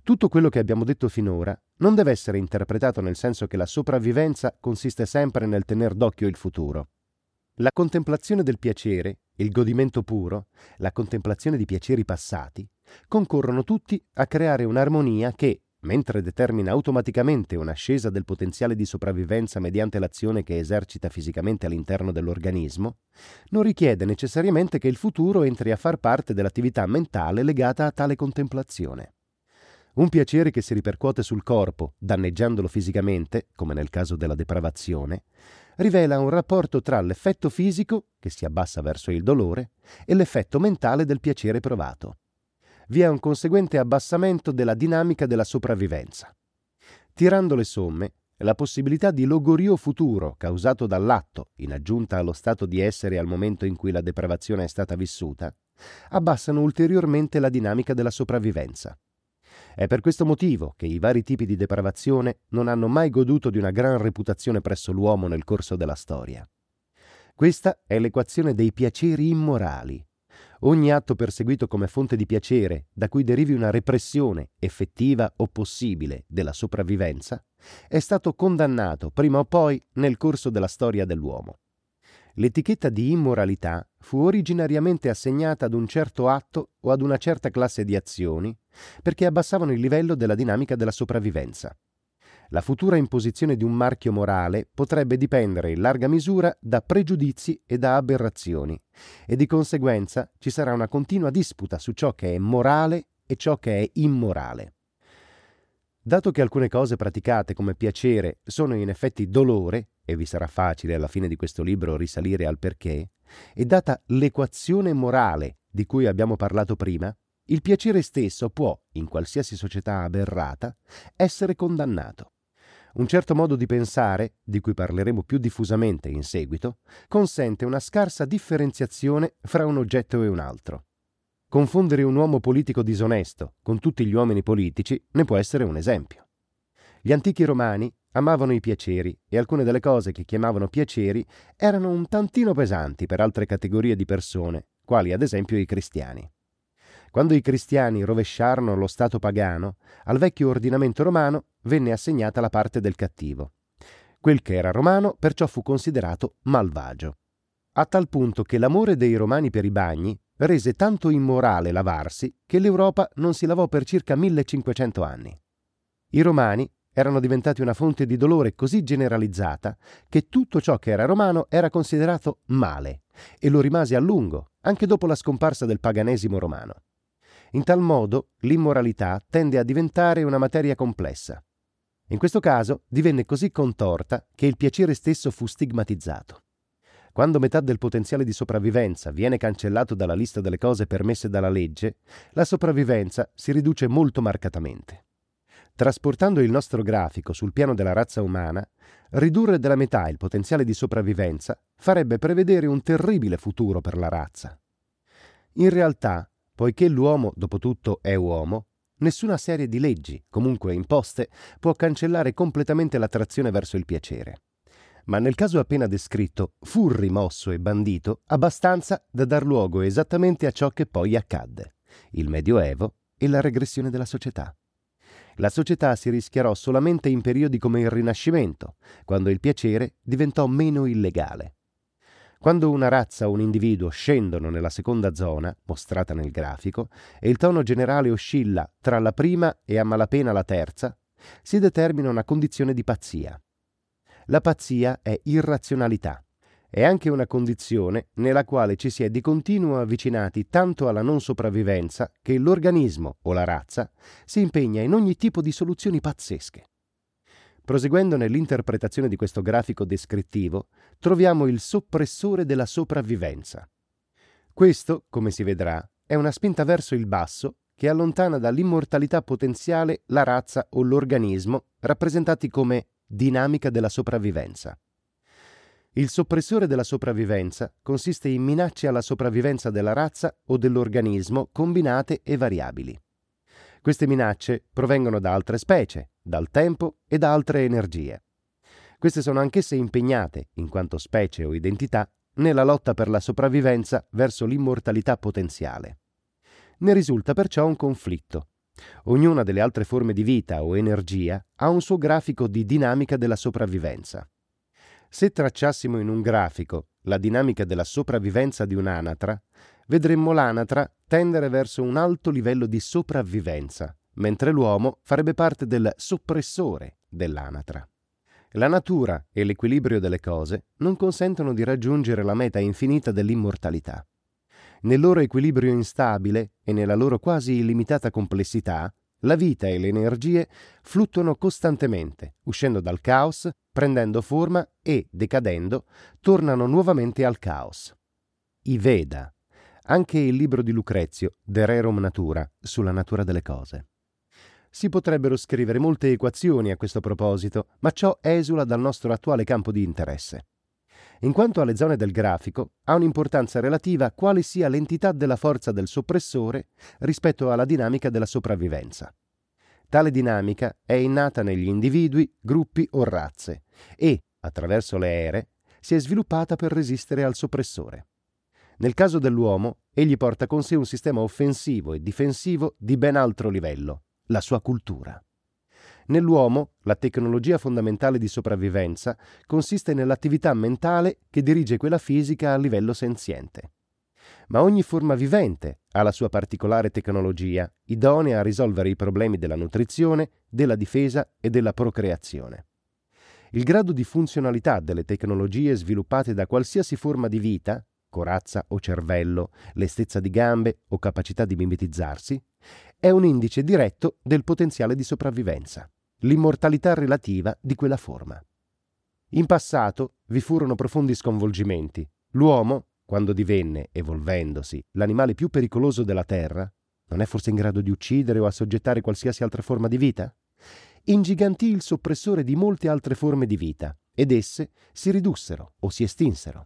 Tutto quello che abbiamo detto finora non deve essere interpretato nel senso che la sopravvivenza consiste sempre nel tener d'occhio il futuro. La contemplazione del piacere, il godimento puro, la contemplazione di piaceri passati, concorrono tutti a creare un'armonia che, mentre determina automaticamente un'ascesa del potenziale di sopravvivenza mediante l'azione che esercita fisicamente all'interno dell'organismo, non richiede necessariamente che il futuro entri a far parte dell'attività mentale legata a tale contemplazione. Un piacere che si ripercuote sul corpo, danneggiandolo fisicamente, come nel caso della depravazione, rivela un rapporto tra l'effetto fisico, che si abbassa verso il dolore, e l'effetto mentale del piacere provato. Vi è un conseguente abbassamento della dinamica della sopravvivenza. Tirando le somme, la possibilità di logorio futuro causato dall'atto, in aggiunta allo stato di essere al momento in cui la depravazione è stata vissuta, abbassano ulteriormente la dinamica della sopravvivenza. È per questo motivo che i vari tipi di depravazione non hanno mai goduto di una gran reputazione presso l'uomo nel corso della storia. Questa è l'equazione dei piaceri immorali. Ogni atto perseguito come fonte di piacere, da cui derivi una repressione, effettiva o possibile, della sopravvivenza, è stato condannato prima o poi nel corso della storia dell'uomo. L'etichetta di immoralità fu originariamente assegnata ad un certo atto o ad una certa classe di azioni perché abbassavano il livello della dinamica della sopravvivenza. La futura imposizione di un marchio morale potrebbe dipendere in larga misura da pregiudizi e da aberrazioni e di conseguenza ci sarà una continua disputa su ciò che è morale e ciò che è immorale. Dato che alcune cose praticate come piacere sono in effetti dolore, e vi sarà facile alla fine di questo libro risalire al perché, e data l'equazione morale di cui abbiamo parlato prima, il piacere stesso può, in qualsiasi società aberrata, essere condannato. Un certo modo di pensare, di cui parleremo più diffusamente in seguito, consente una scarsa differenziazione fra un oggetto e un altro. Confondere un uomo politico disonesto con tutti gli uomini politici ne può essere un esempio. Gli antichi romani amavano i piaceri e alcune delle cose che chiamavano piaceri erano un tantino pesanti per altre categorie di persone, quali ad esempio i cristiani. Quando i cristiani rovesciarono lo stato pagano, al vecchio ordinamento romano venne assegnata la parte del cattivo. Quel che era romano perciò fu considerato malvagio. A tal punto che l'amore dei romani per i bagni rese tanto immorale lavarsi che l'Europa non si lavò per circa 1500 anni. I romani erano diventati una fonte di dolore così generalizzata che tutto ciò che era romano era considerato male e lo rimase a lungo, anche dopo la scomparsa del paganesimo romano. In tal modo l'immoralità tende a diventare una materia complessa. In questo caso divenne così contorta che il piacere stesso fu stigmatizzato. Quando metà del potenziale di sopravvivenza viene cancellato dalla lista delle cose permesse dalla legge, la sopravvivenza si riduce molto marcatamente. Trasportando il nostro grafico sul piano della razza umana, ridurre della metà il potenziale di sopravvivenza farebbe prevedere un terribile futuro per la razza. In realtà, poiché l'uomo, dopo tutto, è uomo, nessuna serie di leggi, comunque imposte, può cancellare completamente l'attrazione verso il piacere. Ma nel caso appena descritto fu rimosso e bandito abbastanza da dar luogo esattamente a ciò che poi accadde, il Medioevo e la regressione della società. La società si rischiarò solamente in periodi come il Rinascimento, quando il piacere diventò meno illegale. Quando una razza o un individuo scendono nella seconda zona, mostrata nel grafico, e il tono generale oscilla tra la prima e a malapena la terza, si determina una condizione di pazzia. La pazzia è irrazionalità. È anche una condizione nella quale ci si è di continuo avvicinati tanto alla non sopravvivenza che l'organismo o la razza si impegna in ogni tipo di soluzioni pazzesche. Proseguendo nell'interpretazione di questo grafico descrittivo, troviamo il soppressore della sopravvivenza. Questo, come si vedrà, è una spinta verso il basso che allontana dall'immortalità potenziale la razza o l'organismo, rappresentati come dinamica della sopravvivenza. Il soppressore della sopravvivenza consiste in minacce alla sopravvivenza della razza o dell'organismo combinate e variabili. Queste minacce provengono da altre specie, dal tempo e da altre energie. Queste sono anch'esse impegnate, in quanto specie o identità, nella lotta per la sopravvivenza verso l'immortalità potenziale. Ne risulta perciò un conflitto. Ognuna delle altre forme di vita o energia ha un suo grafico di dinamica della sopravvivenza. Se tracciassimo in un grafico la dinamica della sopravvivenza di un'anatra, vedremmo l'anatra tendere verso un alto livello di sopravvivenza, mentre l'uomo farebbe parte del soppressore dell'anatra. La natura e l'equilibrio delle cose non consentono di raggiungere la meta infinita dell'immortalità. Nel loro equilibrio instabile e nella loro quasi illimitata complessità, la vita e le energie fluttuano costantemente, uscendo dal caos, prendendo forma e, decadendo, tornano nuovamente al caos. I Veda, anche il libro di Lucrezio, De Rerum Natura, sulla natura delle cose. Si potrebbero scrivere molte equazioni a questo proposito, ma ciò esula dal nostro attuale campo di interesse. In quanto alle zone del grafico, ha un'importanza relativa quale sia l'entità della forza del soppressore rispetto alla dinamica della sopravvivenza. Tale dinamica è innata negli individui, gruppi o razze e, attraverso le ere, si è sviluppata per resistere al soppressore. Nel caso dell'uomo, egli porta con sé un sistema offensivo e difensivo di ben altro livello, la sua cultura. Nell'uomo, la tecnologia fondamentale di sopravvivenza consiste nell'attività mentale che dirige quella fisica a livello senziente. Ma ogni forma vivente ha la sua particolare tecnologia, idonea a risolvere i problemi della nutrizione, della difesa e della procreazione. Il grado di funzionalità delle tecnologie sviluppate da qualsiasi forma di vita, corazza o cervello, lestezza di gambe o capacità di mimetizzarsi, è un indice diretto del potenziale di sopravvivenza, l'immortalità relativa di quella forma. In passato vi furono profondi sconvolgimenti. L'uomo, quando divenne, evolvendosi, l'animale più pericoloso della Terra, non è forse in grado di uccidere o assoggettare qualsiasi altra forma di vita? Ingigantì il soppressore di molte altre forme di vita, ed esse si ridussero o si estinsero.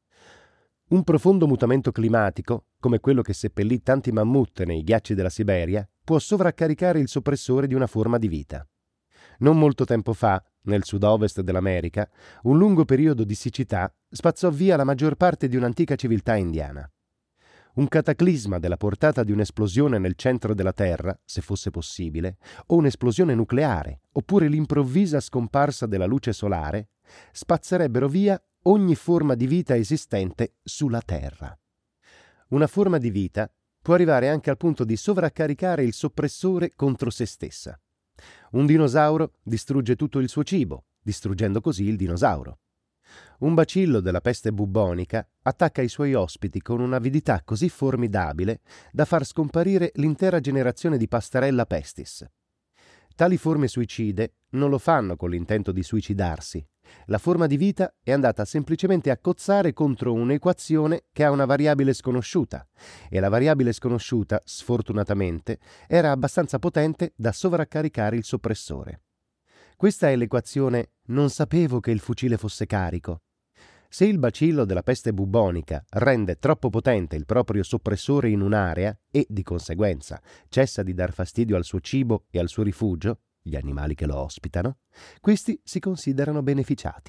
Un profondo mutamento climatico, come quello che seppellì tanti mammut nei ghiacci della Siberia, può sovraccaricare il soppressore di una forma di vita. Non molto tempo fa, nel sud-ovest dell'America, un lungo periodo di siccità spazzò via la maggior parte di un'antica civiltà indiana. Un cataclisma della portata di un'esplosione nel centro della Terra, se fosse possibile, o un'esplosione nucleare, oppure l'improvvisa scomparsa della luce solare, spazzerebbero via ogni forma di vita esistente sulla Terra. Una forma di vita può arrivare anche al punto di sovraccaricare il soppressore contro se stessa. Un dinosauro distrugge tutto il suo cibo, distruggendo così il dinosauro. Un bacillo della peste bubbonica attacca i suoi ospiti con un'avidità così formidabile da far scomparire l'intera generazione di Pastarella pestis. Tali forme suicide non lo fanno con l'intento di suicidarsi. La forma di vita è andata semplicemente a cozzare contro un'equazione che ha una variabile sconosciuta, e la variabile sconosciuta, sfortunatamente, era abbastanza potente da sovraccaricare il soppressore. Questa è l'equazione «non sapevo che il fucile fosse carico». Se il bacillo della peste bubbonica rende troppo potente il proprio soppressore in un'area e, di conseguenza, cessa di dar fastidio al suo cibo e al suo rifugio, gli animali che lo ospitano, questi si considerano beneficiati.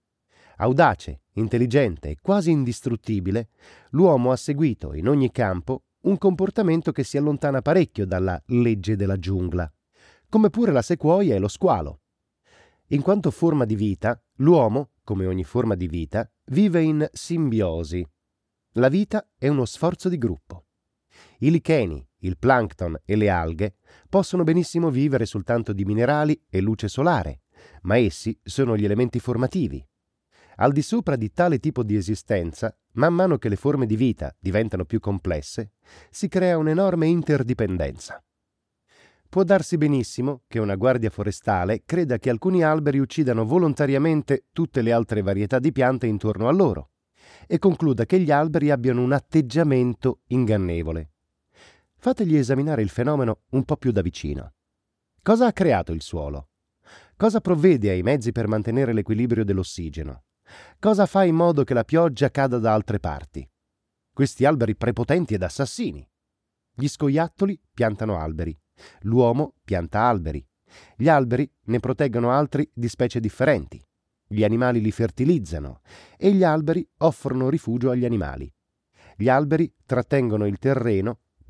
Audace, intelligente e quasi indistruttibile, l'uomo ha seguito in ogni campo un comportamento che si allontana parecchio dalla legge della giungla, come pure la sequoia e lo squalo. In quanto forma di vita, l'uomo, come ogni forma di vita, vive in simbiosi. La vita è uno sforzo di gruppo. I licheni, il plancton e le alghe possono benissimo vivere soltanto di minerali e luce solare, ma essi sono gli elementi formativi. Al di sopra di tale tipo di esistenza, man mano che le forme di vita diventano più complesse, si crea un'enorme interdipendenza. Può darsi benissimo che una guardia forestale creda che alcuni alberi uccidano volontariamente tutte le altre varietà di piante intorno a loro e concluda che gli alberi abbiano un atteggiamento ingannevole. Fategli esaminare il fenomeno un po' più da vicino. Cosa ha creato il suolo? Cosa provvede ai mezzi per mantenere l'equilibrio dell'ossigeno? Cosa fa in modo che la pioggia cada da altre parti? Questi alberi prepotenti ed assassini. Gli scoiattoli piantano alberi. L'uomo pianta alberi. Gli alberi ne proteggono altri di specie differenti. Gli animali li fertilizzano e gli alberi offrono rifugio agli animali. Gli alberi trattengono il terreno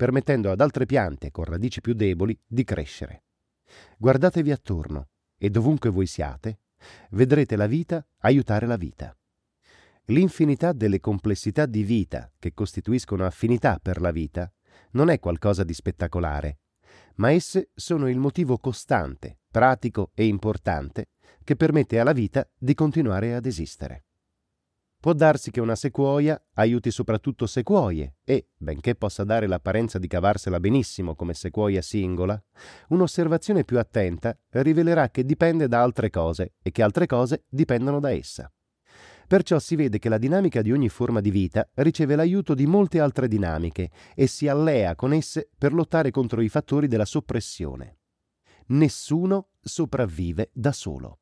permettendo ad altre piante con radici più deboli di crescere. Guardatevi attorno e dovunque voi siate, vedrete la vita aiutare la vita. L'infinità delle complessità di vita che costituiscono affinità per la vita non è qualcosa di spettacolare, ma esse sono il motivo costante, pratico e importante che permette alla vita di continuare ad esistere. Può darsi che una sequoia aiuti soprattutto sequoie e, benché possa dare l'apparenza di cavarsela benissimo come sequoia singola, un'osservazione più attenta rivelerà che dipende da altre cose e che altre cose dipendono da essa. Perciò si vede che la dinamica di ogni forma di vita riceve l'aiuto di molte altre dinamiche e si allea con esse per lottare contro i fattori della soppressione. Nessuno sopravvive da solo.